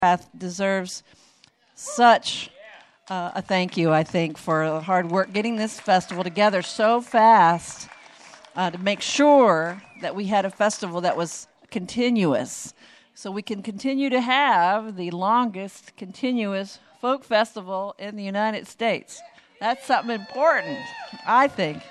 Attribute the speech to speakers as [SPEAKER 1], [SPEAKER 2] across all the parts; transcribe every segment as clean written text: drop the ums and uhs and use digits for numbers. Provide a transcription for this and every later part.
[SPEAKER 1] deserves such a thank you, I think, for the hard work getting this festival together so fast to make sure that we had a festival that was continuous, so we can continue to have the longest continuous folk festival in the United States. That's something important, I think.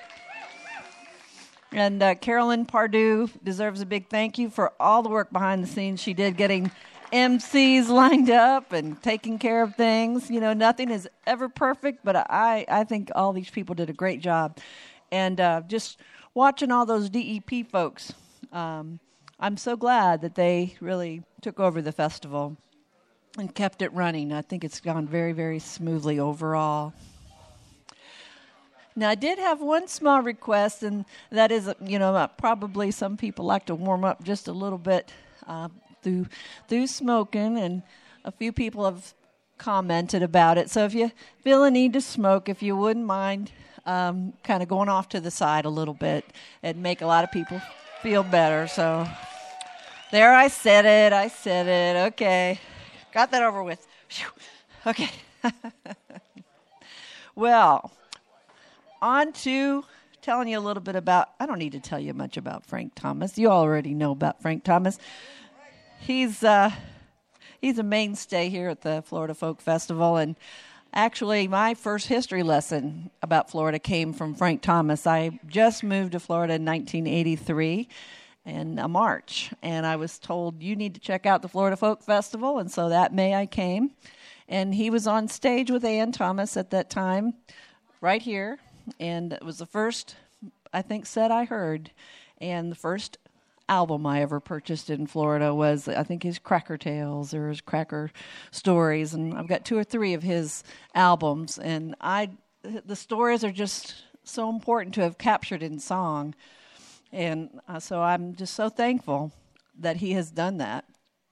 [SPEAKER 1] And Carolyn Pardue deserves a big thank you for all the work behind the scenes she did, getting MCs lined up and taking care of things. You know, nothing is ever perfect, but I think all these people did a great job. And just watching all those DEP folks, I'm so glad that they really took over the festival and kept it running. I think it's gone very, very smoothly overall. Now, I did have one small request, and that is, probably some people like to warm up just a little bit through smoking, and a few people have commented about it. So if you feel a need to smoke, if you wouldn't mind kind of going off to the side a little bit, it'd make a lot of people feel better. So there, I said it. Okay. Got that over with. Whew. Okay. Well, on to telling you a little bit about, I don't need to tell you much about Frank Thomas. You already know about Frank Thomas. He's a mainstay here at the Florida Folk Festival, and actually my first history lesson about Florida came from Frank Thomas. I just moved to Florida in 1983 in March, and I was told, you need to check out the Florida Folk Festival, and so that May I came. And he was on stage with Ann Thomas at that time, right here. And it was the first, I think, set I heard. And the first album I ever purchased in Florida was, I think, his Cracker Tales or his Cracker Stories. And I've got 2 or 3 of his albums. And the stories are just so important to have captured in song. And so I'm just so thankful that he has done that.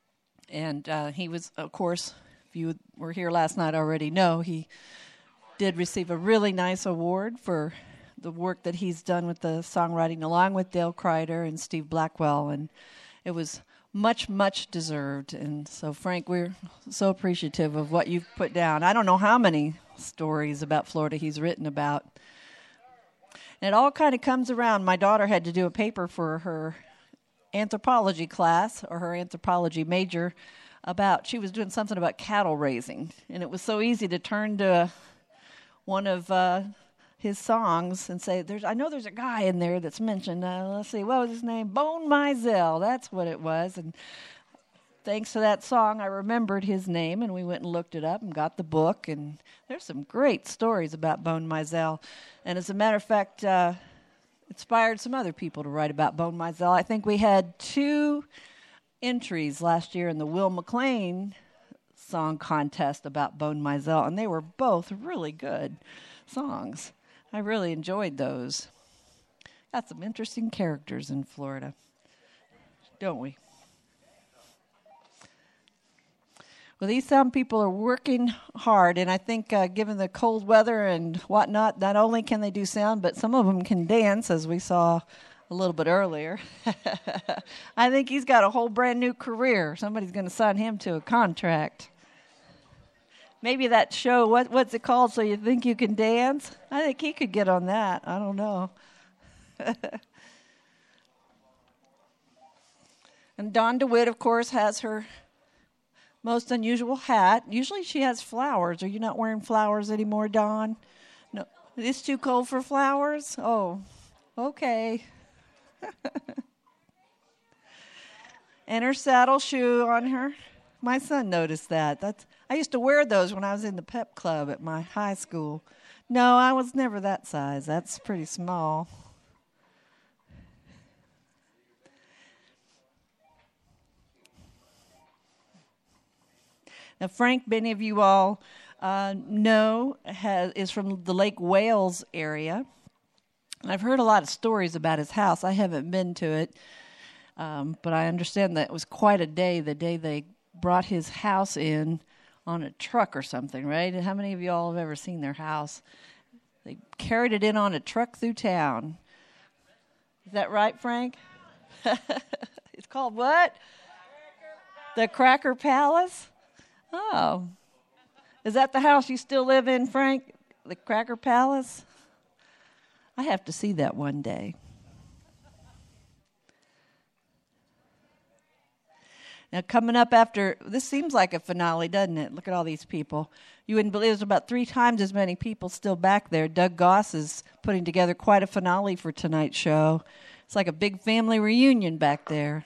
[SPEAKER 1] And he was, of course, if you were here last night already know, he did receive a really nice award for the work that he's done with the songwriting, along with Dale Kreider and Steve Blackwell, and it was much, much deserved. And so, Frank, we're so appreciative of what you've put down. I don't know how many stories about Florida he's written about. And it all kind of comes around. My daughter had to do a paper for her anthropology class, or her anthropology major, she was doing something about cattle raising. And it was so easy to turn to one of his songs and say, I know there's a guy in there that's mentioned. Let's see, what was his name? Bone Mizell. That's what it was. And thanks to that song, I remembered his name, and we went and looked it up and got the book. And there's some great stories about Bone Mizell. And as a matter of fact, inspired some other people to write about Bone Mizell. I think we had 2 entries last year in the Will McLean song contest about Bone Mizell, and they were both really good songs. I really enjoyed those. Got some interesting characters in Florida, don't we? Well, these sound people are working hard, and I think given the cold weather and whatnot, not only can they do sound, but some of them can dance, as we saw a little bit earlier. I think he's got a whole brand new career. Somebody's going to sign him to a contract. Maybe that show, what's it called, So You Think You Can Dance? I think he could get on that. I don't know. And Dawn DeWitt, of course, has her most unusual hat. Usually she has flowers. Are you not wearing flowers anymore, Dawn? No. It's too cold for flowers? Oh, okay. And her saddle shoe on her. My son noticed that. I used to wear those when I was in the pep club at my high school. No, I was never that size. That's pretty small. Now, Frank, many of you all know, is from the Lake Wales area. I've heard a lot of stories about his house. I haven't been to it, but I understand that it was quite a day, the day they brought his house in on a truck or something, right? And how many of you all have ever seen their house? They carried it in on a truck through town. Is that right, Frank? It's called what? The Cracker Palace? Oh. Is that the house you still live in, Frank? The Cracker Palace? I have to see that one day. Now, coming up after, this seems like a finale, doesn't it? Look at all these people. You wouldn't believe there's about 3 times as many people still back there. Doug Goss is putting together quite a finale for tonight's show. It's like a big family reunion back there.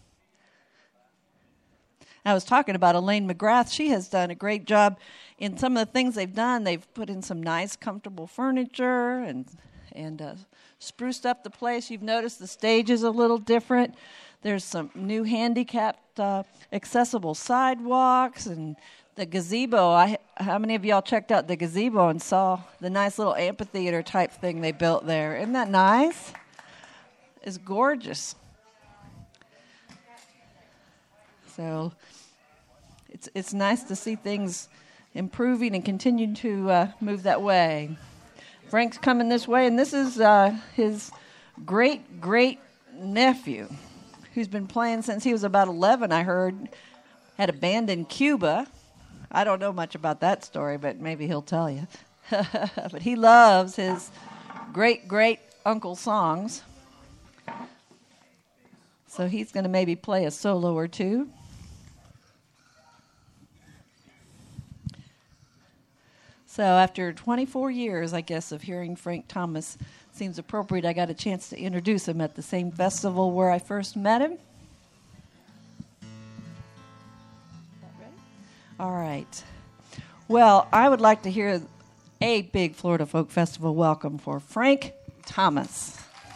[SPEAKER 1] I was talking about Elaine McGrath. She has done a great job in some of the things they've done. They've put in some nice, comfortable furniture and spruced up the place. You've noticed the stage is a little different. There's some new handicapped accessible sidewalks and the gazebo. How many of y'all checked out the gazebo and saw the nice little amphitheater type thing they built there? Isn't that nice? It's gorgeous. So it's nice to see things improving and continuing to move that way. Frank's coming this way, and this is his great-great-nephew, who's been playing since he was about 11, I heard, had a band in Cuba. I don't know much about that story, but maybe he'll tell you. But he loves his great-great-uncle songs. So he's going to maybe play a solo or two. So after 24 years, I guess, of hearing Frank Thomas, seems appropriate I got a chance to introduce him at the same festival where I first met him. Ready? All right. Well, I would like to hear a big Florida Folk Festival welcome for Frank Thomas.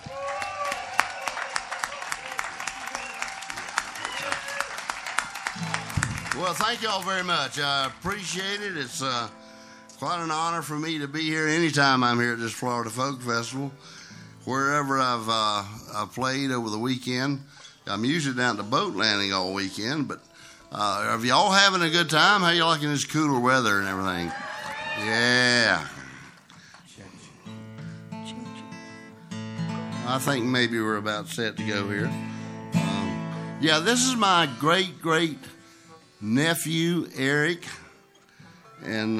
[SPEAKER 2] Well, thank you all very much. I appreciate it. It's quite an honor for me to be here anytime I'm here at this Florida Folk Festival. Wherever I've played over the weekend, I'm usually down at the boat landing all weekend, but are y'all having a good time? How you liking this cooler weather and everything? Yeah. I think maybe we're about set to go here. Yeah, this is my great-great-nephew, Eric, and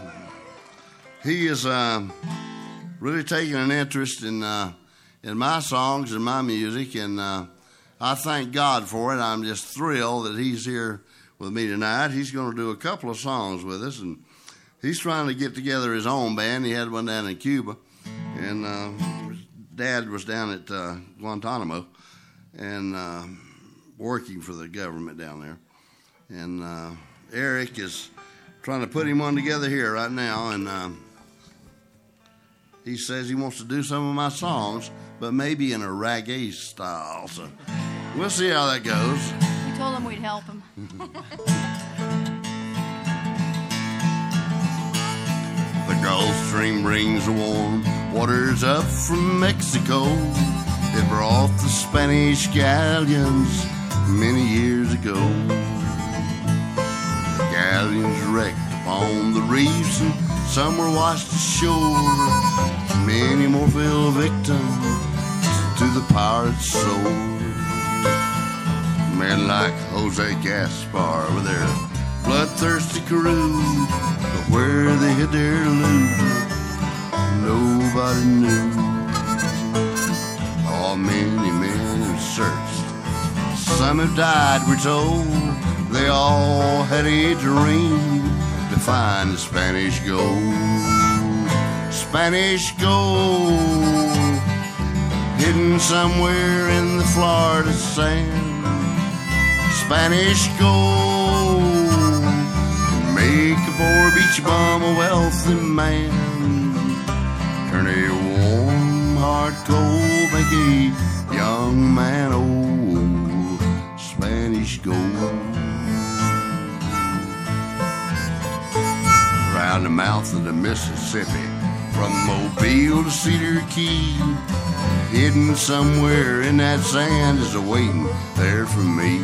[SPEAKER 2] he is really taking an interest in my songs and my music, and I thank God for it. I'm just thrilled that he's here with me tonight. He's going to do a couple of songs with us, and he's trying to get together his own band. He had one down in Cuba, and his dad was down at Guantanamo and working for the government down there. And Eric is trying to put him one together here right now, and he says he wants to do some of my songs, but maybe in a reggae style. So we'll see how that goes.
[SPEAKER 3] We told him we'd help him.
[SPEAKER 2] The Gulf Stream brings the warm waters up from Mexico. It brought the Spanish galleons many years ago. The galleons wrecked upon the reefs, and some were washed ashore. Many more fell victim to the pirate's sword. Men like Jose Gaspar with their bloodthirsty crew, but where they hid their loot, nobody knew. Oh, many men have searched, some have died, we're told. They all had a dream to find the Spanish gold. Spanish gold, hidden somewhere in the Florida sand. Spanish gold, make a poor beach bum a wealthy man. Turn a warm heart cold, make a young man old. Spanish gold. Around the mouth of the Mississippi, from Mobile to Cedar Key, hidden somewhere in that sand is awaiting there for me.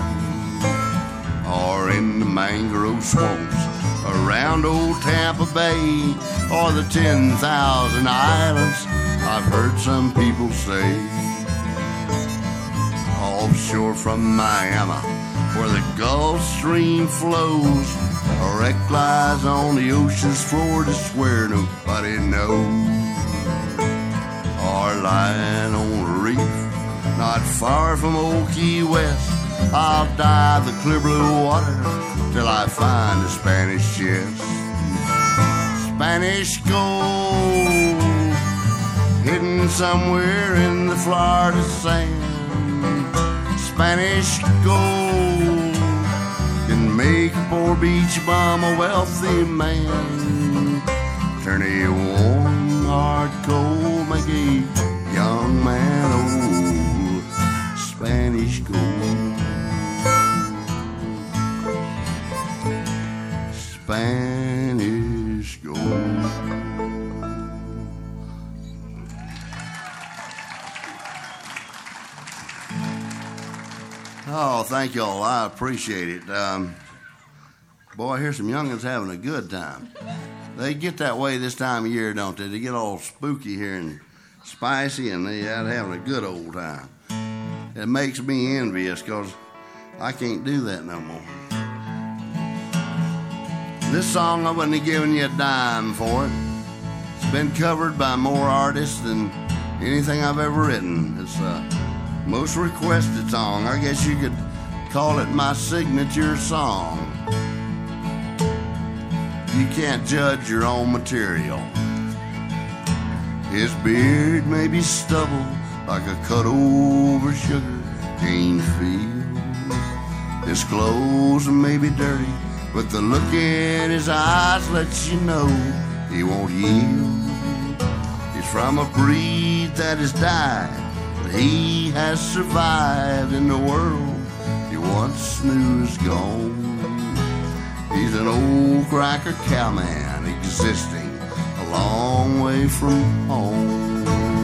[SPEAKER 2] Or in the mangrove swamps around old Tampa Bay, or the 10,000 islands I've heard some people say. Offshore from Miami where the Gulf Stream flows. A wreck lies on the ocean's floor just where nobody knows. Or lying on a reef not far from Old Key West, I'll dive the clear blue water till I find a Spanish chest. Spanish gold hidden somewhere in the Florida sand. Spanish gold can make a poor beach bum a wealthy man. Turn a warm heart cold, make a young man old. Spanish gold, Spanish gold. Oh, thank y'all. I appreciate it. Boy, I hear some youngins having a good time. They get that way this time of year, don't they? They get all spooky here and spicy, and they out having a good old time. It makes me envious because I can't do that no more. This song, I wouldn't have given you a dime for it. It's been covered by more artists than anything I've ever written. It's most requested song. I guess you could call it my signature song. You can't judge your own material. His beard may be stubble like a cut over sugar cane field. His clothes may be dirty, but the look in his eyes lets you know he won't yield. He's from a breed that has died, but he has survived in the world he once knew is gone. He's an old cracker cowman existing a long way from home.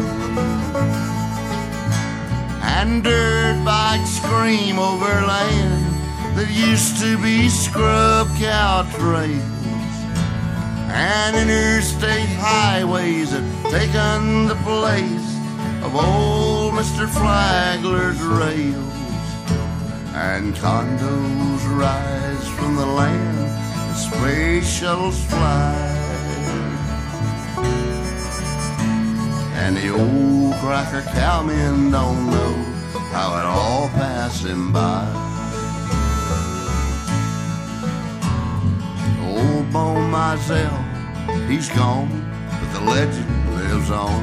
[SPEAKER 2] And dirt bikes scream over land that used to be scrub cow trails, and interstate highways have taken the place of old Mr. Flagler's rails. And condos rise from the land, and space shuttles fly, and the old cracker cowmen don't know how it all passed him by. Old Bone Mizell, he's gone, but the legend lives on.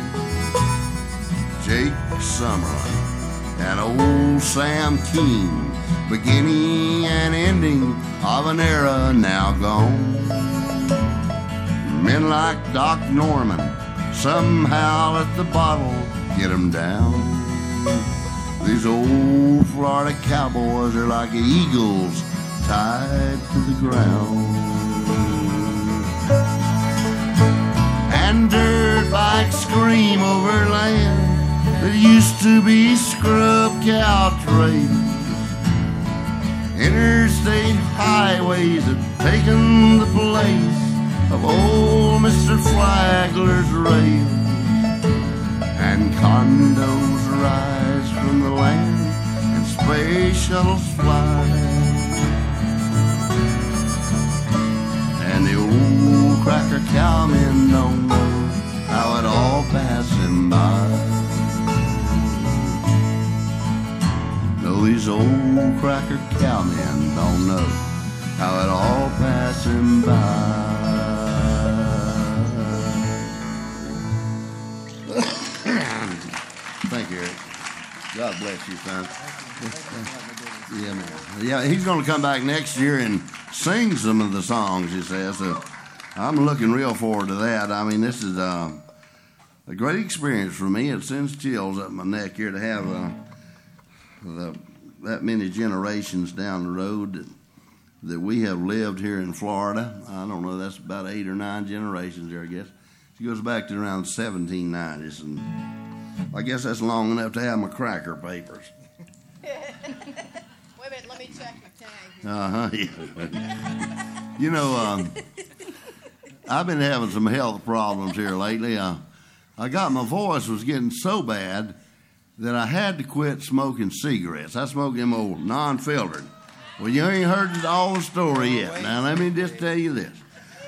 [SPEAKER 2] Jake Summerlin and old Sam Keene, beginning and ending of an era now gone. Men like Doc Norman somehow let the bottle get him down. These old Florida cowboys are like eagles tied to the ground. And dirt bikes scream over land that used to be scrub cow trails. Interstate highways have taken the place of old Mr. Flagler's rails. And condos rise from the land, and space shuttles fly, and the old cracker cowmen don't know how it all passed him by. No, these old cracker cowmen don't know how it all passed him by. Thank you, Eric. God bless you, son. Yeah, man. Yeah, he's going to come back next year and sing some of the songs, he says. So I'm looking real forward to that. I mean, this is a great experience for me. It sends chills up my neck here to have that many generations down the road that we have lived here in Florida. I don't know, that's about 8 or 9 generations there, I guess. It goes back to around 1790s, and I guess that's long enough to have my cracker papers.
[SPEAKER 3] Wait a minute, let me check my tag.
[SPEAKER 2] Yeah. You know, I've been having some health problems here lately. I got my voice was getting so bad that I had to quit smoking cigarettes. I smoked them old non-filtered. Well, you ain't heard all the story yet. Now, let me just tell you this.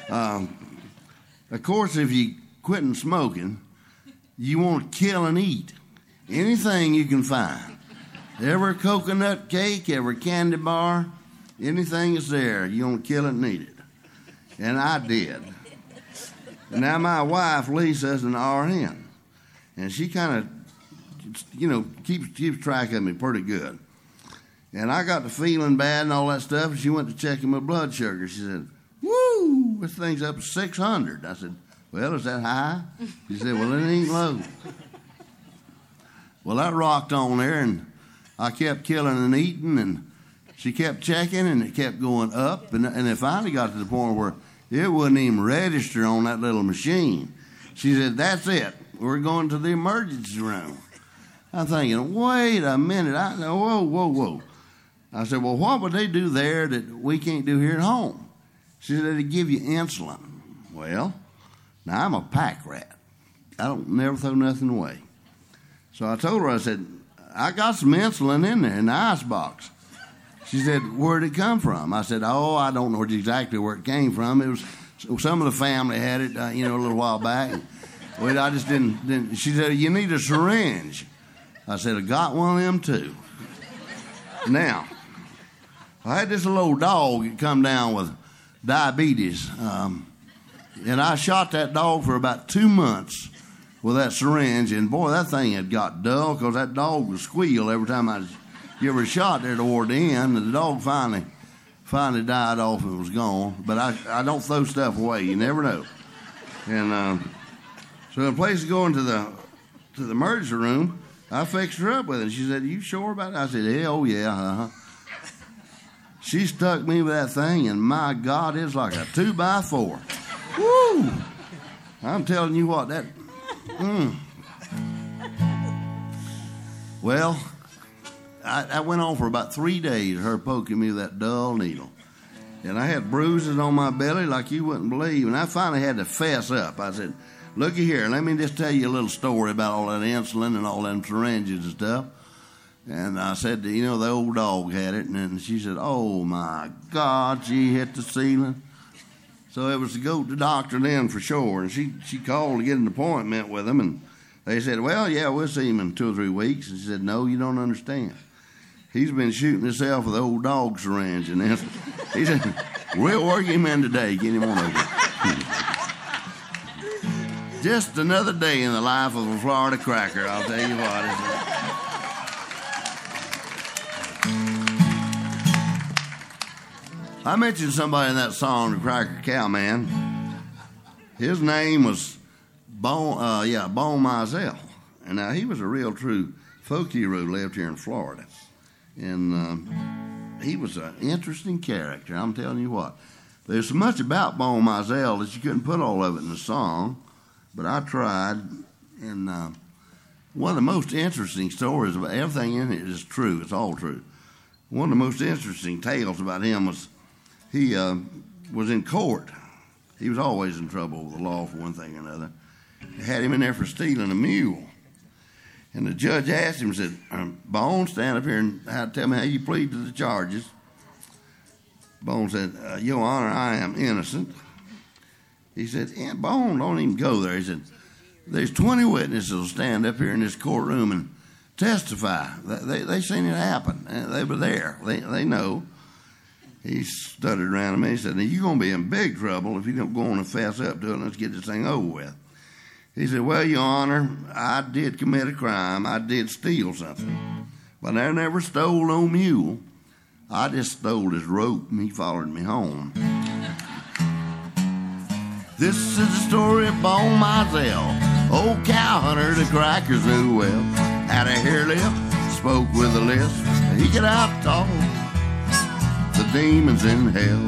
[SPEAKER 2] Of course, if you quitting smoking, you want to kill and eat anything you can find. Every coconut cake, every candy bar, anything that's there, you want to kill it and eat it. And I did. Now, my wife, Lisa, is an RN. And she kind of, keeps track of me pretty good. And I got to feeling bad and all that stuff, and she went to checking my blood sugar. She said, "Woo, this thing's up to 600. I said, "Well, is that high?" She said, "Well, it ain't low." Well, that rocked on there, and I kept killing and eating, and she kept checking, and it kept going up, and it finally got to the point where it wouldn't even register on that little machine. She said, "That's it. We're going to the emergency room." I'm thinking, wait a minute. Whoa. I said, "Well, what would they do there that we can't do here at home?" She said, "They'd give you insulin." Well, now I'm a pack rat. I don't never throw nothing away. So I told her, I said, "I got some insulin in there in the icebox." She said, "Where'd it come from?" I said, "Oh, I don't know exactly where it came from. It was some of the family had it, a little while back. Well, I just didn't. She said, "You need a syringe." I said, "I got one of them too." Now, I had this little old dog that come down with diabetes, and I shot that dog for about 2 months with that syringe, and boy, that thing had got dull because that dog would squeal every time you ever shot there toward the end, and the dog finally died off and was gone. But I don't throw stuff away. You never know. And so in place of going to the emergency room, I fixed her up with it. She said, "You sure about it?" I said, "Oh, yeah, She stuck me with that thing, and my God, it's like a 2x4. Woo! I'm telling you what, that... Well, I went on for about 3 days, her poking me with that dull needle. And I had bruises on my belly like you wouldn't believe. And I finally had to fess up. I said, "Looky here, let me just tell you a little story about all that insulin and all them syringes and stuff." And I said, the old dog had it. And she said, "Oh, my God," she hit the ceiling. So it was to go to the doctor then for sure. And she called to get an appointment with him. And they said, "Well, yeah, we'll see him in 2 or 3 weeks." And she said, "No, you don't understand. He's been shooting himself with the old dog syringe." And then he said, "We'll work him in today. Get him on over." Just another day in the life of a Florida cracker, I'll tell you what. I mentioned somebody in that song, The Cracker Cowman. His name was Bon Mizell. And now he was a real true folk hero who lived here in Florida. And he was an interesting character, I'm telling you what. There's so much about Bon Mizell that you couldn't put all of it in the song, but I tried. And one of the most interesting stories about everything in it is true. It's all true. One of the most interesting tales about him was he was in court. He was always in trouble with the law for one thing or another. They had him in there for stealing a mule. And the judge asked him, said, "Bone, stand up here and tell me how you plead to the charges." Bone said, "Your Honor, I am innocent." He said, "Bone, don't even go there." He said, "There's 20 witnesses will stand up here in this courtroom and testify. They seen it happen. They were there. They know." He stuttered around him and he said, "Now, you're going to be in big trouble if you don't go on and fess up to it and let's get this thing over with." He said, "Well, Your Honor, I did commit a crime. I did steal something. But I never stole no mule. I just stole his rope and he followed me home." This is the story of Bon Mizell, old cow hunter the crackers knew well. Had a hair lip, spoke with a lisp. He could out-talk the demons in hell.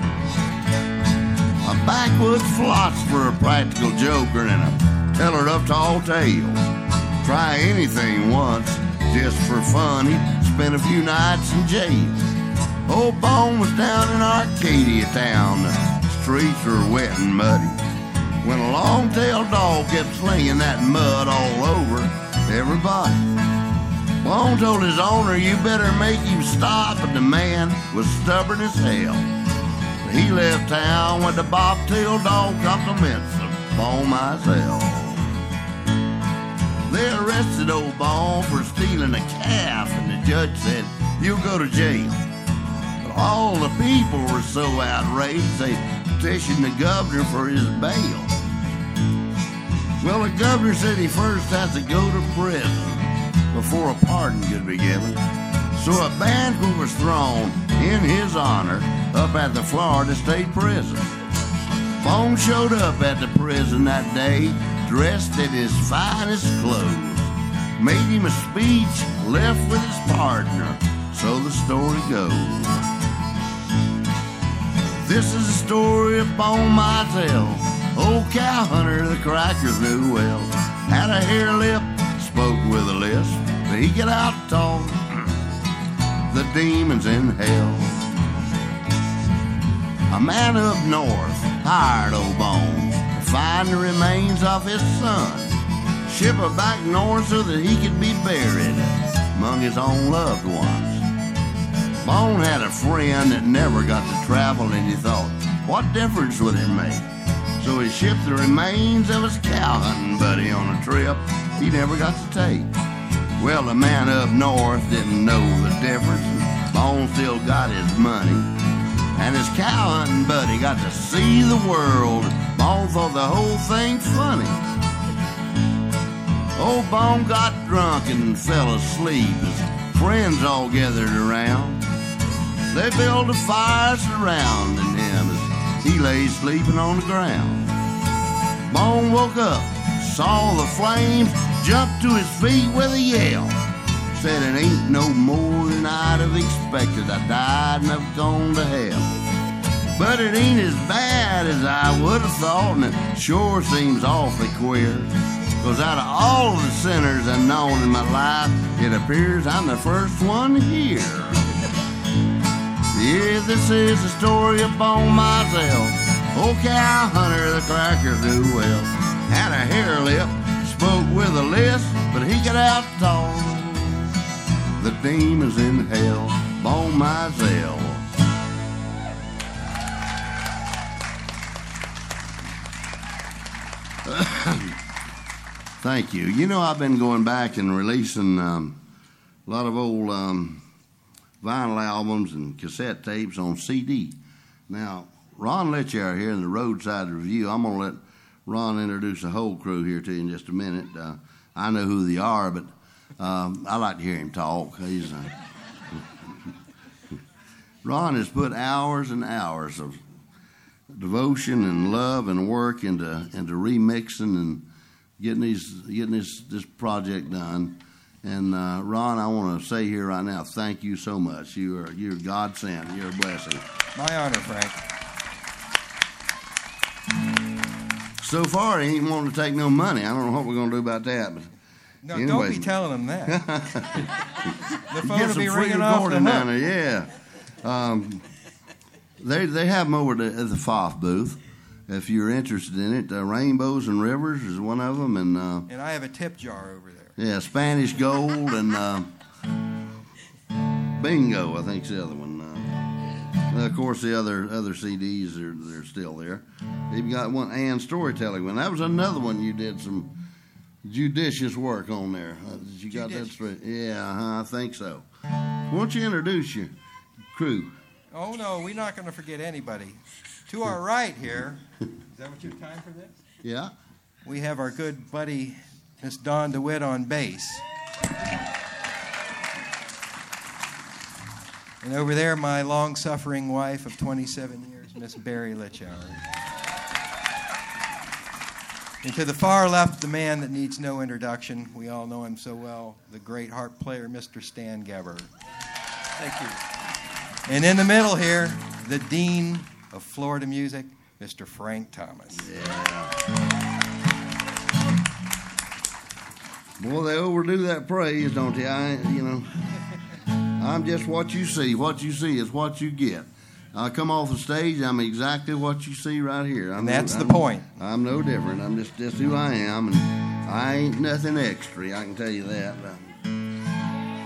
[SPEAKER 2] A backwoods philosopher, a practical joker, and a teller of tall tales. Try anything once, just for fun. He'd spend a few nights in jail. Old Bone was down in Arcadia town. The streets were wet and muddy. When a long-tailed dog kept slinging that mud all over everybody. Bone told his owner, you better make him stop, but the man was stubborn as hell. He left town with the bobtail dog compliments of Bone Mizell. They arrested old Bone for stealing a calf, and the judge said, you'll go to jail. But all the people were so outraged, they petitioned the governor for his bail. Well, the governor said he first has to go to prison before a pardon could be given. So a banquet was thrown in his honor up at the Florida State Prison. Bone showed up at the prison that day, dressed in his finest clothes, made him a speech, left with his partner, so the story goes. This is the story of Bone Mizell, old cow hunter the crackers knew well. Had a hair lip, spoke with a lisp, but he could out-talk the demons in hell. A man up north hired old Bone to find the remains of his son, ship her back north so that he could be buried among his own loved ones. Bone had a friend that never got to travel, and he thought, what difference would it make? So he shipped the remains of his cow hunting buddy on a trip he never got to take. Well, the man up north didn't know the difference. Bone still got his money, and his cow hunting buddy got to see the world. Bone thought the whole thing funny. Old Bone got drunk and fell asleep. His friends all gathered around. They built a fire surrounding him as he lay sleeping on the ground. Bone woke up, saw the flames, jumped to his feet with a yell. Said it ain't no more than I'd have expected. I died and I've gone to hell. But it ain't as bad as I would have thought, and it sure seems awfully queer. 'Cause out of all the sinners I've known in my life, it appears I'm the first one here. Yeah, this is the story of Bone Mizell, old cow hunter the crackers knew well. Had a hair lip, spoke with a lisp, but he could out-talk the demons in hell. Bone Mizell. Thank you. You know, I've been going back and releasing a lot of old vinyl albums and cassette tapes on CD. Now, Ron Litchauer here in the Roadside Review, I'm going to let Ron introduce the whole crew here to you in just a minute. I know who they are, but I like to hear him talk. He's Ron has put hours and hours of devotion and love and work into remixing and getting this project done. And Ron, I want to say here right now, thank you so much. You're God sent. You're a blessing.
[SPEAKER 4] My honor, Frank.
[SPEAKER 2] So far, he ain't wanting to take no money. I don't know what we're going to do about that. But
[SPEAKER 4] no,
[SPEAKER 2] anyway.
[SPEAKER 4] Don't be telling him that. The phone will be ringing off the
[SPEAKER 2] down there. Yeah. They have them over at the FOF booth. If you're interested in it, Rainbows and Rivers is one of them,
[SPEAKER 4] and I have a tip jar over there.
[SPEAKER 2] Yeah, Spanish Gold and Bingo, I think is the other one. Of course, the other CDs they're still there. You've got one, and Storytelling one. That was another one you did some judicious work on there. Did you got that straight? Yeah, I think so. Why don't you introduce your crew?
[SPEAKER 4] Oh no, we're not going to forget anybody. To our right here, is that what you have time for this?
[SPEAKER 2] Yeah.
[SPEAKER 4] We have our good buddy, Miss Dawn DeWitt on bass. And over there, my long-suffering wife of 27 years, Miss Barry Litchauer. And to the far left, the man that needs no introduction. We all know him so well, the great harp player, Mr. Stan Gebber.
[SPEAKER 5] Thank you.
[SPEAKER 4] And in the middle here, the dean of Florida music, Mr. Frank Thomas.
[SPEAKER 2] Yeah. Boy, they overdo that praise, don't they? I'm just what you see. What you see is what you get. I come off the stage, I'm exactly what you see right here.
[SPEAKER 4] And that's the point.
[SPEAKER 2] I'm no different. I'm just who I am, and I ain't nothing extra. I can tell you that.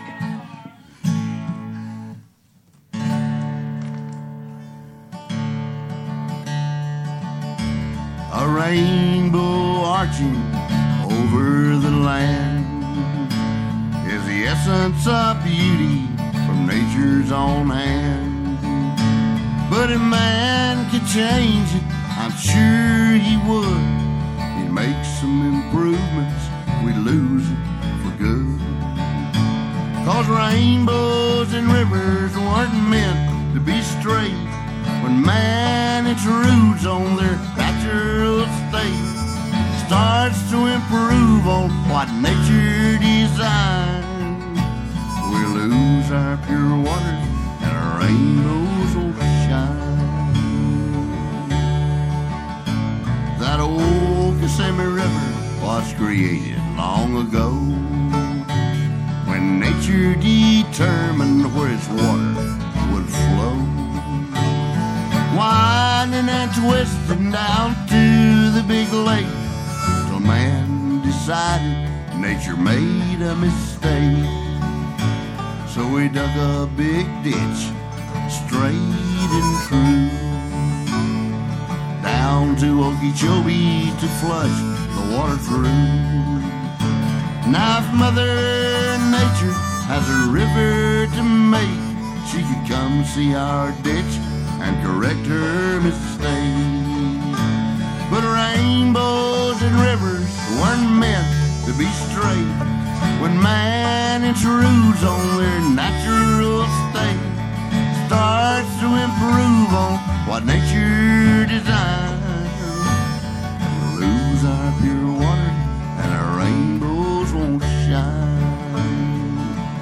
[SPEAKER 2] a rainbow arching over the land, is the essence of beauty from nature's own hand. But if man could change it, I'm sure he would. He'd make some improvements, we'd lose it for good. 'Cause rainbows and rivers weren't meant to be straight. When man intrudes on their natural state, starts to improve on what nature designed, we lose our pure waters and our rainbows will shine. That old Kissimmee River was created long ago, when nature determined where its water would flow, winding and twisting down to the big lake, till man decided nature made a mistake. So we dug a big ditch, straight and true, down to Okeechobee to flush the water through. Now if Mother Nature has a river to make, she could come see our ditch and correct her mistake. But rainbows and rivers weren't meant to be straight. When man intrudes on their natural state, starts to improve on what nature designed, we'll lose our pure water and our rainbows won't shine.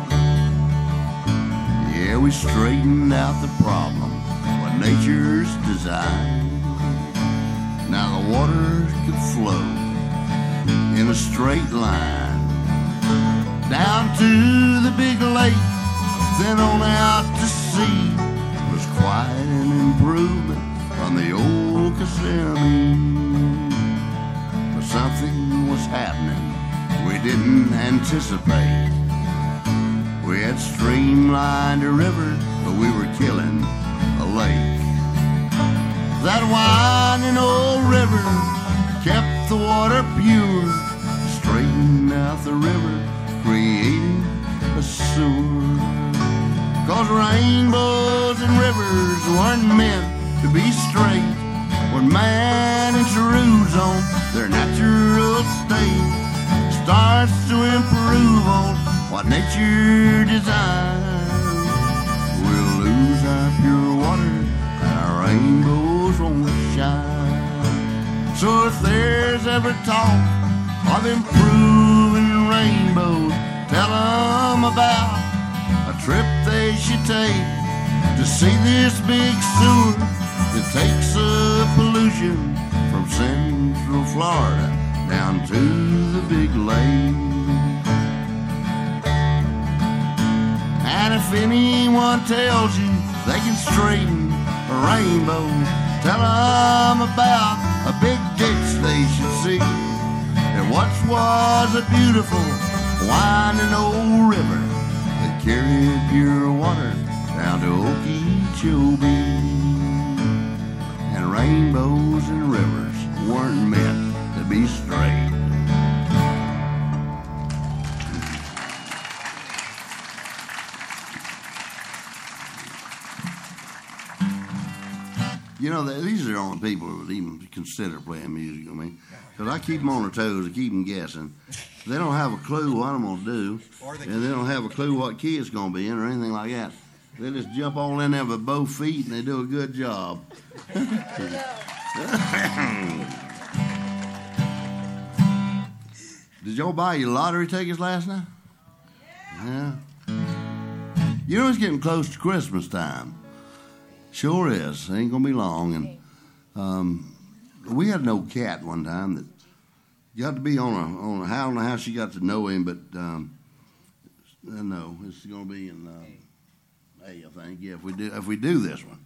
[SPEAKER 2] Yeah, we straightened out the problem, what nature's design. Now the water could flow in a straight line down to the big lake, then on out to sea. It was quite an improvement from the old Kissimmee. But something was happening we didn't anticipate. We had streamlined a river, but we were killing a lake. That winding old river kept the water pure, straightened out the river, creating a sewer. 'Cause rainbows and rivers weren't meant to be straight. When man intrudes on their natural state, starts to improve on what nature designed, we'll lose our pure water and our rainbows won't shine. So if there's ever talk of improving rainbows, tell them about a trip they should take to see this big sewer that takes up pollution from Central Florida down to the big lake. And if anyone tells you they can straighten a rainbow, tell them about a big ditch they should see that once was a beautiful winding old river that carried pure water down to Okeechobee. And rainbows and rivers weren't meant to be straight. You know, these are the only people who would even consider playing music with me. Because I keep them on their toes, I keep them guessing. They don't have a clue what I'm going to do, and they don't have a clue what key it's going to be in or anything like that. They just jump all in there with both feet, and they do a good job. Did y'all buy your lottery tickets last night? Yeah. You know, it's getting close to Christmas time. Sure is. It ain't going to be long. And we had an old cat one time that got to be on a I don't know how she got to know him, but no, it's going to be in A, I think. Yeah, if we do this one.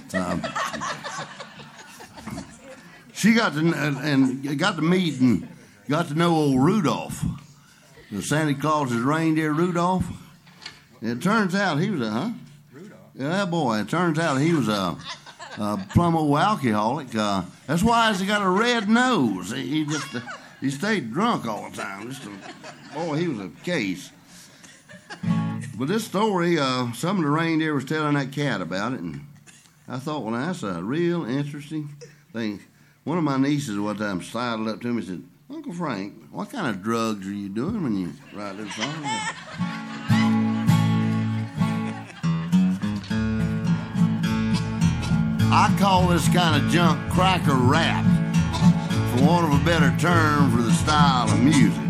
[SPEAKER 2] She got to meet and got to know old Rudolph, the Santa Claus's reindeer Rudolph. And it turns out he was Rudolph. Yeah, boy. It turns out he was a plumb old alcoholic. That's why he got a red nose. He stayed drunk all the time. Boy, he was a case. But this story, some of the reindeer was telling that cat about it, and I thought, well, that's a real interesting thing. One of my nieces one time sidled up to me and said, Uncle Frank, what kind of drugs are you doing when you write this song? I call this kind of junk cracker rap, for want of a better term for the style of music.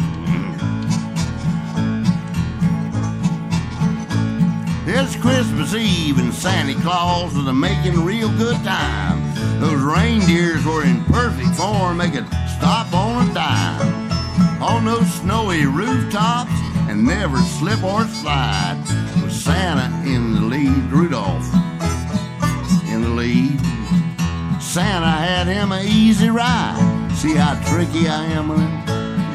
[SPEAKER 2] It's Christmas Eve and Santa Claus was making real good time. Those reindeers were in perfect form, they could stop on a dime. On those snowy rooftops and never slip or slide, with Santa in the lead, Rudolph in the lead. Santa had him an easy ride. See how tricky I am with him?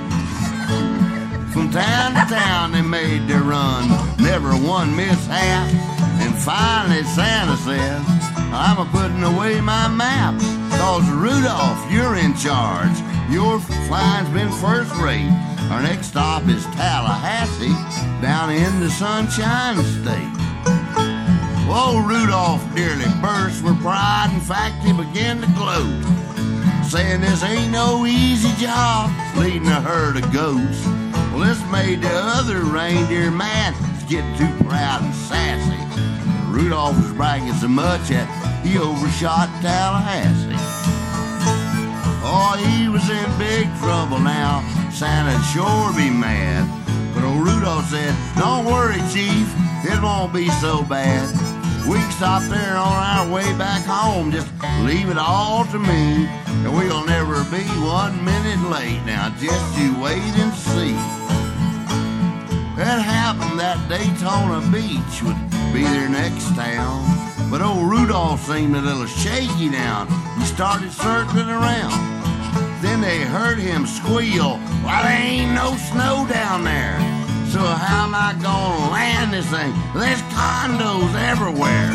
[SPEAKER 2] From town to town they made their run, never one mishap. And finally Santa says, I'm a-putting away my map, 'cause Rudolph, you're in charge. Your flying's been first rate. Our next stop is Tallahassee, down in the Sunshine State. Whoa, Rudolph nearly burst with pride. In fact, he began to gloat, saying this ain't no easy job, leading a herd of goats. Well, this made the other reindeer mad, getting too proud and sassy. Rudolph was bragging so much that he overshot Tallahassee. Oh, he was in big trouble now. Santa'd sure be mad. But old Rudolph said, don't worry, Chief, it won't be so bad. We can stop there on our way back home. Just leave it all to me, and we'll never be 1 minute late. Now just you wait and see. That happened that Daytona Beach would be their next town. But old Rudolph seemed a little shaky now. He started circling around. Then they heard him squeal, well, there ain't no snow down there. So how am I gonna land this thing? There's condos everywhere.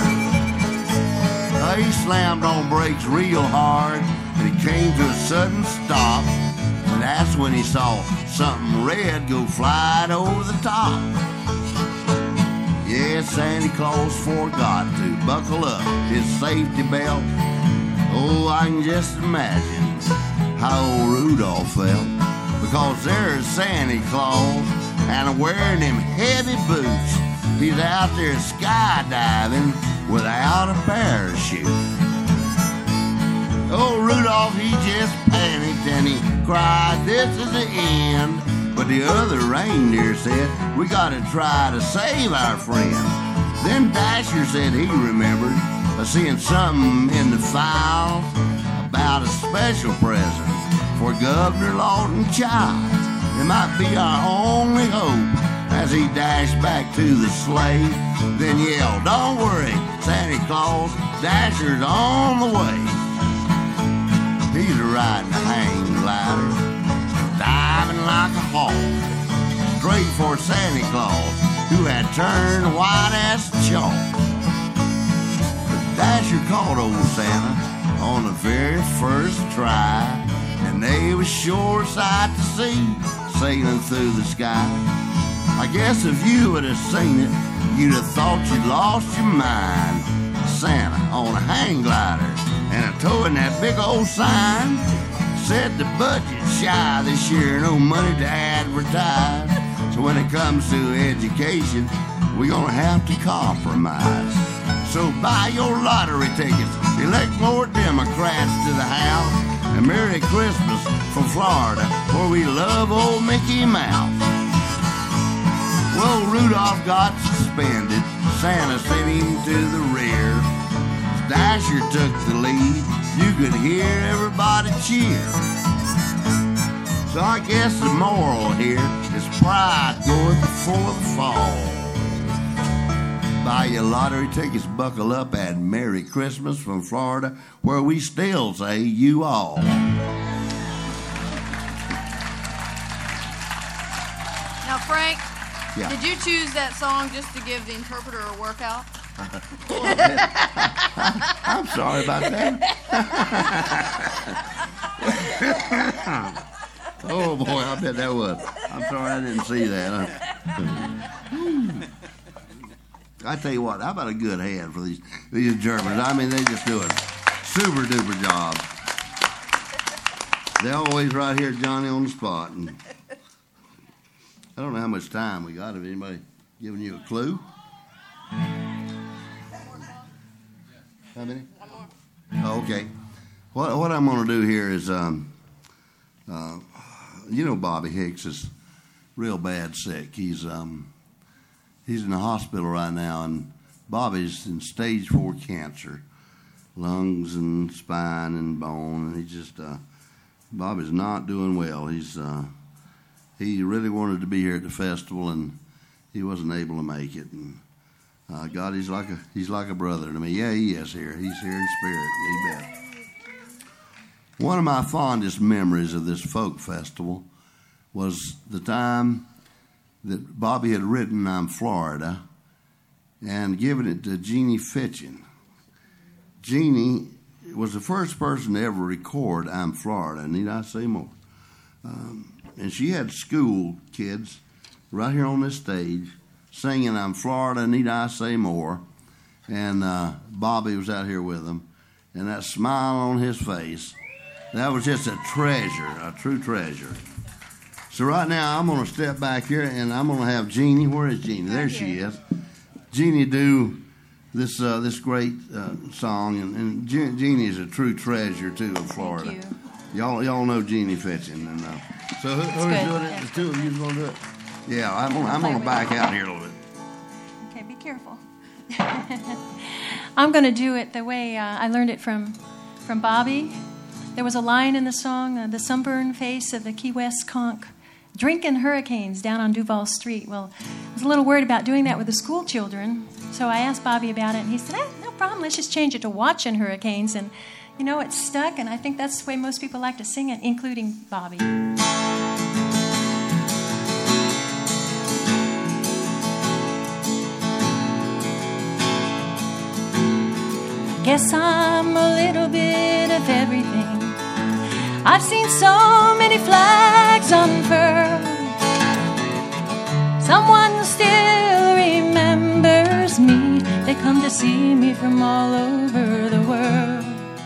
[SPEAKER 2] He slammed on brakes real hard, and he came to a sudden stop. And that's when he saw something red go flying over the top. Yes, Santa Claus forgot to buckle up his safety belt. Oh, I can just imagine how old Rudolph felt, because there's Santa Claus, and wearing them heavy boots, he's out there skydiving without a parachute. Oh, Rudolph, he just panicked and he cried, this is the end. But the other reindeer said, we gotta try to save our friend. Then Dasher said he remembered seeing something in the files about a special present for Governor Lawton Child. It might be our only hope. As he dashed back to the sleigh, then yelled, don't worry, Santa Claus, Dasher's on the way. He's riding a hang glider, diving like a hawk, straight for Santa Claus, who had turned white as chalk. But Dasher caught old Santa on the very first try, and they was sure sight to see, sailing through the sky. I guess if you would have seen it, you'd have thought you'd lost your mind. Santa on a hang glider and a towing that big old sign. Said the budget's shy this year, no money to advertise. So when it comes to education, we're gonna have to compromise. So buy your lottery tickets, elect more Democrats to the House, and Merry Christmas from Florida, where we love old Mickey Mouse. Well, Rudolph got suspended, Santa sent him to the rear. Dasher took the lead, you could hear everybody cheer. So I guess the moral here is pride goeth before the fall. Buy your lottery tickets, buckle up, and Merry Christmas from Florida, where we still say you all.
[SPEAKER 3] Now, Frank,
[SPEAKER 2] Yeah.
[SPEAKER 3] did you choose that song just to give the interpreter a workout?
[SPEAKER 2] I'm sorry about that. Oh, boy, I bet that was. I'm sorry I didn't see that. I tell you what, how about a good hand for these Germans? I mean, they just do a super-duper job. They're always right here, Johnny, on the spot. And I don't know how much time we got. Have anybody given you a clue? How many?
[SPEAKER 3] One more.
[SPEAKER 2] Oh, okay. What I'm going to do here is, you know, Bobby Hicks is real bad sick. He's in the hospital right now, and Bobby's in stage 4 cancer, lungs and spine and bone, and he just Bobby's not doing well. He really wanted to be here at the festival, and he wasn't able to make it. And God, he's like a brother to me. Yeah, he is here. He's here in spirit. You bet. One of my fondest memories of this folk festival was the time that Bobby had written "I'm Florida" and given it to Jeannie Fitchin. Jeannie was the first person to ever record "I'm Florida," need I say more? And she had school kids right here on this stage singing "I'm Florida, need I say more?" And Bobby was out here with them, and that smile on his face, that was just a treasure, a true treasure. So right now I'm going to step back here, and I'm going to have Jeannie. Where is Jeannie? There she is. Jeannie do this great song, and Jeannie is a true treasure too of Florida.
[SPEAKER 6] Thank you.
[SPEAKER 2] Y'all know Jeannie Fitchin. And so who's doing it? The two of you going to do it? Yeah, I'm going to back out here a little bit.
[SPEAKER 6] Okay, be careful. I'm going to do it the way I learned it from Bobby. There was a line in the song, "The sunburned face of the Key West conch, drinking hurricanes down on Duval Street." Well, I was a little worried about doing that with the school children, so I asked Bobby about it, and he said, no problem, let's just change it to watching hurricanes. And, you know, it stuck, and I think that's the way most people like to sing it, including Bobby. Guess I'm a little bit of everything. I've seen so many flags unfurled. Someone still remembers me. They come to see me from all over the world.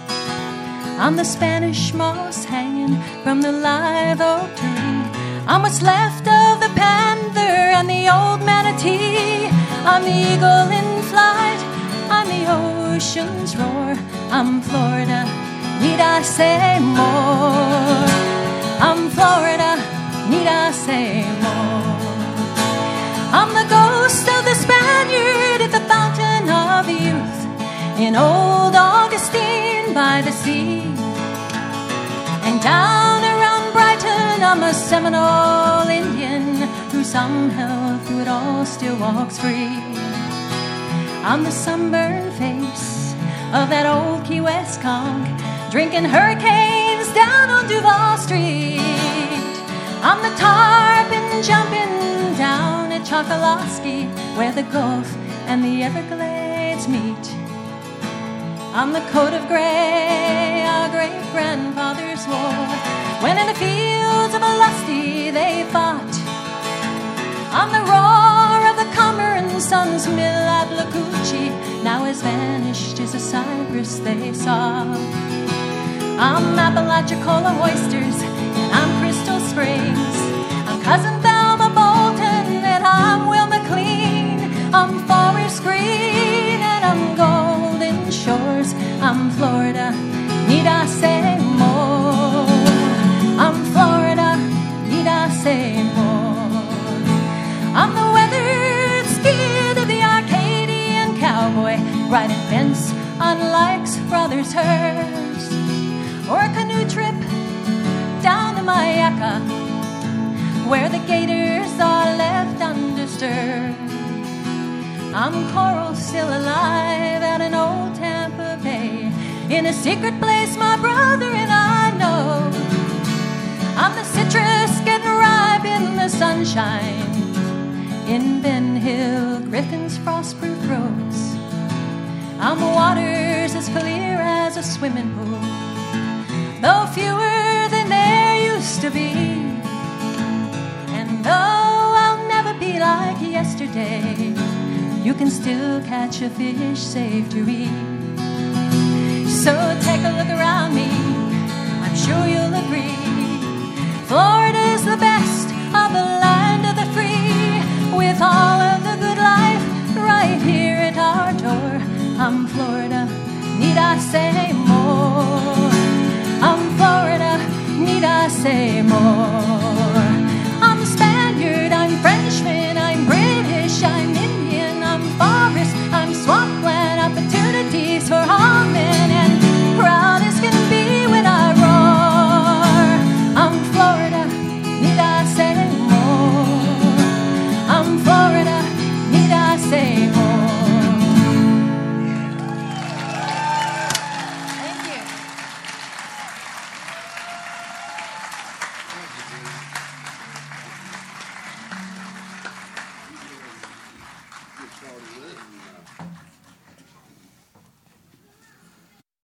[SPEAKER 6] I'm the Spanish moss hanging from the live oak tree. I'm what's left of the panther and the old manatee. I'm the eagle in flight. I'm the ocean's roar. I'm Florida, need I say more? I'm Florida, need I say more? I'm the ghost of the Spaniard at the fountain of youth in old Augustine by the sea. And down around Brighton I'm a Seminole Indian who somehow through it all still walks free. I'm the sunburned face of that old Key West conch, drinking hurricanes down on Duval Street. I'm the tarpon jumping down at Chokoloskee, where the Gulf and the Everglades meet. I'm the coat of gray our great-grandfathers wore, when in the fields of Alusty they fought. I'm the roar of the Comer and Sons mill at Lakuchi, now has vanished as a cypress they saw. I'm Apalachicola oysters, and I'm Crystal Springs. I'm Cousin Thelma Bolton, and I'm Will McLean. I'm Forest Green, and I'm Golden Shores. I'm Florida, need I say more? I'm Florida, need I say more? I'm the weathered skid of the Arcadian cowboy, riding fence on Like's brother's hearse, or a canoe trip down to Mayaca, where the gators are left undisturbed. I'm coral still alive out in old Tampa Bay, in a secret place my brother and I know. I'm the citrus getting ripe in the sunshine, in Ben Hill, Griffin's frostproof rose. on the waters as clear as a swimming pool, though fewer than there used to be. And though I'll never be like yesterday, you can still catch a fish safe to eat. So take a look around